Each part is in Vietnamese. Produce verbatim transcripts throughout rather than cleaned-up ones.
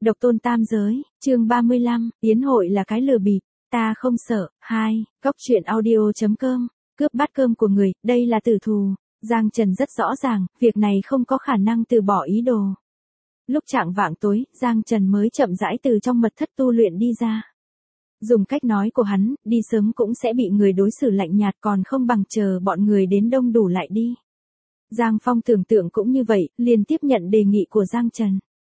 Độc tôn tam giới, chương ba mươi lăm, yến hội là cái lừa bịp, ta không sợ. Hai, Góc truyện audio chấm com, cướp bát cơm của người, đây là tử thù. Giang Trần rất rõ ràng, việc này không có khả năng từ bỏ ý đồ. Lúc chạng vạng tối, Giang Trần mới chậm rãi từ trong mật thất tu luyện đi ra. Dùng cách nói của hắn, đi sớm cũng sẽ bị người đối xử lạnh nhạt, còn không bằng chờ bọn người đến đông đủ lại đi. Giang Phong tưởng tượng cũng như vậy, liền tiếp nhận đề nghị của Giang Trần.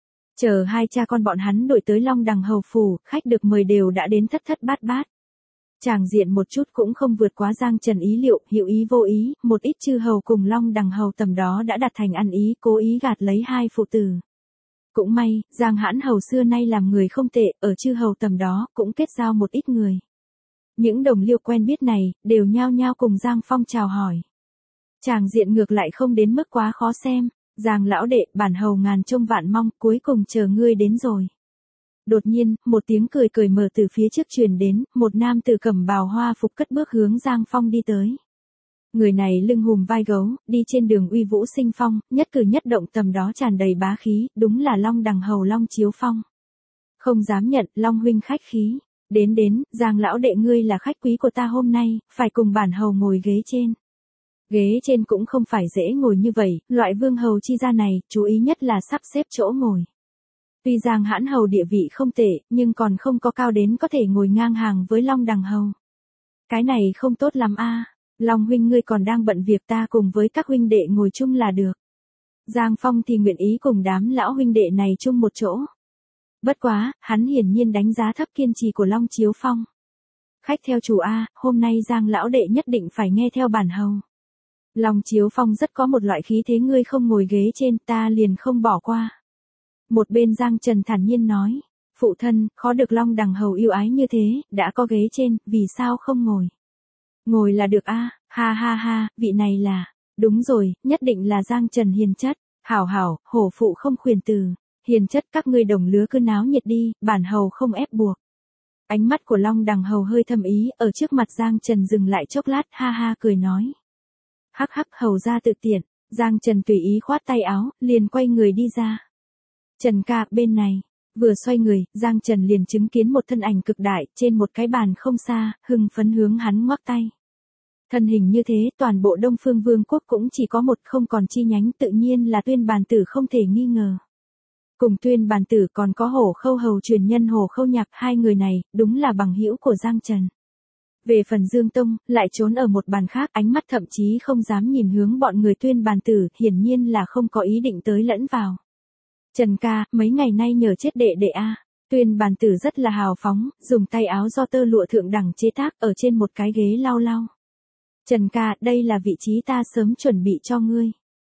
Chờ hai cha con bọn hắn đổi tới Long Đằng Hầu Phủ, khách được mời đều đã đến thất thất bát bát. Tràng diện một chút cũng không vượt quá Giang Trần ý liệu, hữu ý vô ý, một ít chư hầu cùng Long Đằng Hầu tầm đó đã đặt thành ăn ý, cố ý gạt lấy hai phụ tử. Cũng may, Giang Hãn Hầu xưa nay làm người không tệ, ở chư hầu tầm đó cũng kết giao một ít người. Những đồng liêu quen biết này, đều nhao nhao cùng Giang Phong chào hỏi. Tràng diện ngược lại không đến mức quá khó xem. Giang lão đệ, bản hầu ngàn trông vạn mong, cuối cùng chờ ngươi đến rồi. Đột nhiên, một tiếng cười cười mở từ phía trước truyền đến, một nam tử cẩm bào hoa phục cất bước hướng Giang Phong đi tới. Người này lưng hùm vai gấu, đi trên đường uy vũ sinh phong, nhất cử nhất động tầm đó tràn đầy bá khí, đúng là Long Đằng Hầu Long Chiếu Phong. Không dám nhận, Long huynh khách khí. Đến đến, Giang lão đệ ngươi là khách quý của ta hôm nay, phải cùng bản hầu ngồi ghế trên. Ghế trên cũng không phải dễ ngồi như vậy, loại vương hầu chi gia này, chú ý nhất là sắp xếp chỗ ngồi. Tuy Giang Hãn Hầu địa vị không tệ, nhưng còn không có cao đến có thể ngồi ngang hàng với Long Đằng Hầu. Cái này không tốt lắm a. Long huynh ngươi còn đang bận việc, ta cùng với các huynh đệ ngồi chung là được. Giang Phong thì nguyện ý cùng đám lão huynh đệ này chung một chỗ. Bất quá, hắn hiển nhiên đánh giá thấp kiên trì của Long Chiếu Phong. Khách theo chủ a, hôm nay Giang lão đệ nhất định phải nghe theo bản hầu. Long Chiếu Phong rất có một loại khí thế, ngươi không ngồi ghế trên, ta liền không bỏ qua. Một bên Giang Trần thản nhiên nói, phụ thân, khó được Long Đằng Hầu yêu ái như thế, đã có ghế trên, vì sao không ngồi? Ngồi là được a, ha ha ha, vị này là, đúng rồi, nhất định là Giang Trần hiền chất, hảo hảo, hổ phụ không khuyển từ, hiền chất các ngươi đồng lứa cứ náo nhiệt đi, bản hầu không ép buộc. Ánh mắt của Long Đằng Hầu hơi thâm ý, ở trước mặt Giang Trần dừng lại chốc lát, ha ha cười nói. Hắc hắc, hầu ra tự tiện. Giang Trần tùy ý khoát tay áo, liền quay người đi ra. Trần ca, bên này. Vừa xoay người, Giang Trần liền chứng kiến một thân ảnh cực đại, trên một cái bàn không xa, hưng phấn hướng hắn ngoắc tay. Thân hình như thế, toàn bộ Đông Phương Vương quốc cũng chỉ có một, không còn chi nhánh, tự nhiên là Tuyên Bàn Tử không thể nghi ngờ. Cùng Tuyên Bàn Tử còn có Hổ Khâu Hầu truyền nhân Hổ Khâu Nhạc, hai người này, đúng là bằng hữu của Giang Trần. Về phần Dương Tông, lại trốn ở một bàn khác, ánh mắt thậm chí không dám nhìn hướng bọn người Tuyên Bàn Tử, hiển nhiên là không có ý định tới lẫn vào. Trần ca, mấy ngày nay nhờ chết đệ đệ a. Tuyên Bàn Tử rất là hào phóng, dùng tay áo do tơ lụa thượng đẳng chế tác ở trên một cái ghế lau lau. Trần ca, đây là vị trí ta sớm chuẩn bị cho ngươi.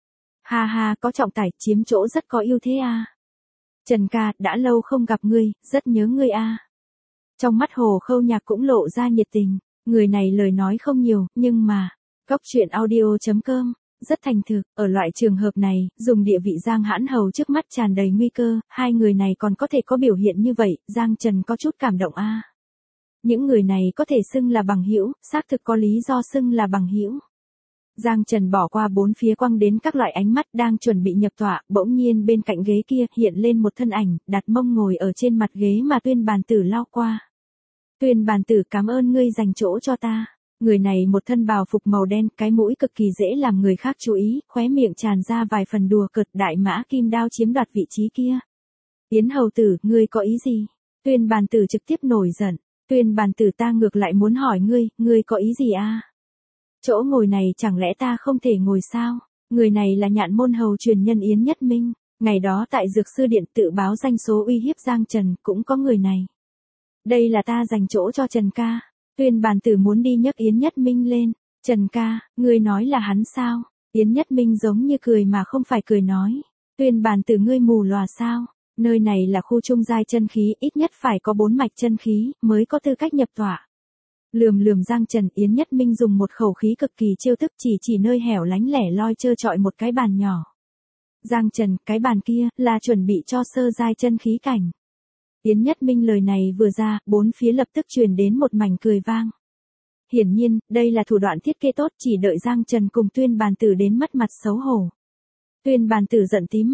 Ha ha, có trọng tải, chiếm chỗ rất có ưu thế a. Trần ca, đã lâu không gặp ngươi, rất nhớ ngươi a. Trong mắt Hồ Khâu Nhạc cũng lộ ra nhiệt tình. Người này lời nói không nhiều, nhưng mà, Góc truyện audio chấm com, rất thành thực, ở loại trường hợp này, dùng địa vị Giang Hãn Hầu trước mắt tràn đầy nguy cơ, hai người này còn có thể có biểu hiện như vậy, Giang Trần có chút cảm động a. Những người này có thể xưng là bằng hữu, xác thực có lý do xưng là bằng hữu. Giang Trần bỏ qua bốn phía quăng đến các loại ánh mắt đang chuẩn bị nhập tọa, bỗng nhiên bên cạnh ghế kia hiện lên một thân ảnh, đặt mông ngồi ở trên mặt ghế mà Tuyên Bàn Tử lao qua. Tuyên Bàn Tử, cảm ơn ngươi dành chỗ cho ta. Người này một thân bào phục màu đen, cái mũi cực kỳ dễ làm người khác chú ý, khóe miệng tràn ra vài phần đùa cợt, đại mã kim đao chiếm đoạt vị trí kia. Yến hầu tử, ngươi có ý gì? Tuyên Bàn Tử trực tiếp nổi giận. Tuyên Bàn Tử, ta ngược lại muốn hỏi ngươi, ngươi có ý gì a? Chỗ ngồi này chẳng lẽ ta không thể ngồi sao? Người này là Nhạn môn hầu truyền nhân Yến Nhất Minh, ngày đó tại Dược Sư Điện tự báo danh số uy hiếp Giang Trần, cũng có người này. Đây là ta dành chỗ cho Trần ca. Tuyên Bàn Tử muốn đi nhấc Yến Nhất Minh lên. Trần ca, ngươi nói là hắn sao? Yến Nhất Minh giống như cười mà không phải cười nói. Tuyên Bàn Tử, ngươi mù lòa sao? Nơi này là khu trung giai chân khí, ít nhất phải có bốn mạch chân khí, mới có tư cách nhập tọa. Lườm lườm Giang Trần, Yến Nhất Minh dùng một khẩu khí cực kỳ trêu tức, chỉ chỉ nơi hẻo lánh lẻ loi trơ trọi một cái bàn nhỏ. Giang Trần, cái bàn kia, là chuẩn bị cho sơ giai chân khí cảnh. Yến Nhất Minh lời này vừa ra, bốn phía lập tức truyền đến một mảnh cười vang. Hiển nhiên, đây là thủ đoạn thiết kế tốt, chỉ đợi Giang Trần cùng Tuyên Bàn Tử đến mất mặt xấu hổ. Tuyên Bàn Tử giận tím mặt,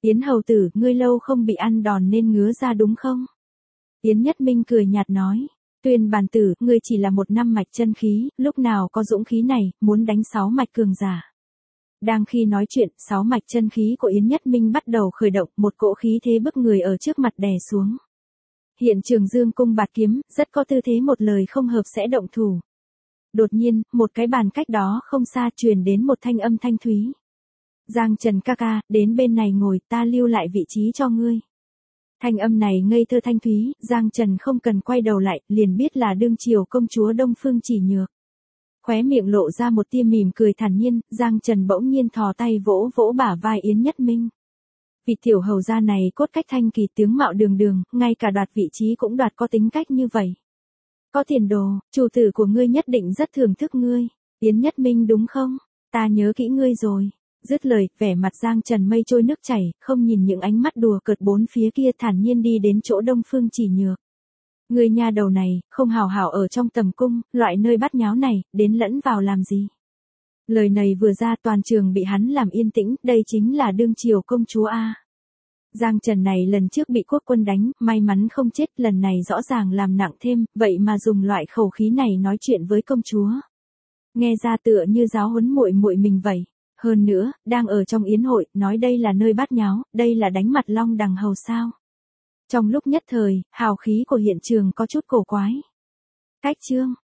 Yến hầu tử, ngươi lâu không bị ăn đòn nên ngứa ra đúng không? Yến Nhất Minh cười nhạt nói. Tuyên bản tử, ngươi chỉ là một năm mạch chân khí, lúc nào có dũng khí này, muốn đánh sáu mạch cường giả. Đang khi nói chuyện, sáu mạch chân khí của Yến Nhất Minh bắt đầu khởi động, một cỗ khí thế bức người ở trước mặt đè xuống. Hiện trường dương cung bạt kiếm, rất có tư thế một lời không hợp sẽ động thủ. Đột nhiên, một cái bàn cách đó không xa truyền đến một thanh âm thanh thúy. Giang Trần ca ca, đến bên này ngồi, ta lưu lại vị trí cho ngươi. Thanh âm này ngây thơ thanh thúy, Giang Trần không cần quay đầu lại, liền biết là đương triều công chúa Đông Phương Chỉ Nhược. Khóe miệng lộ ra một tia mỉm cười thản nhiên, Giang Trần bỗng nhiên thò tay vỗ vỗ bả vai Yến Nhất Minh. Vị tiểu hầu gia này cốt cách thanh kỳ, tướng mạo đường đường, ngay cả đoạt vị trí cũng đoạt có tính cách như vậy. Có tiền đồ, chủ tử của ngươi nhất định rất thưởng thức ngươi. Yến Nhất Minh đúng không? Ta nhớ kỹ ngươi rồi. Dứt lời, vẻ mặt Giang Trần mây trôi nước chảy, không nhìn những ánh mắt đùa cợt bốn phía kia, thản nhiên đi đến chỗ Đông Phương Chỉ Nhược. Ngươi nha đầu này, không hào hảo ở trong tầm cung, loại nơi bắt nháo này, đến lẫn vào làm gì? Lời này vừa ra toàn trường bị hắn làm yên tĩnh, đây chính là đương triều công chúa A. Giang Trần này lần trước bị quốc quân đánh, may mắn không chết, lần này rõ ràng làm nặng thêm, vậy mà dùng loại khẩu khí này nói chuyện với công chúa. Nghe ra tựa như giáo huấn muội muội mình vậy. Hơn nữa, đang ở trong yến hội, nói đây là nơi bát nháo, đây là đánh mặt Long Đằng hầu sao. Trong lúc nhất thời, hào khí của hiện trường có chút cổ quái. Cách chương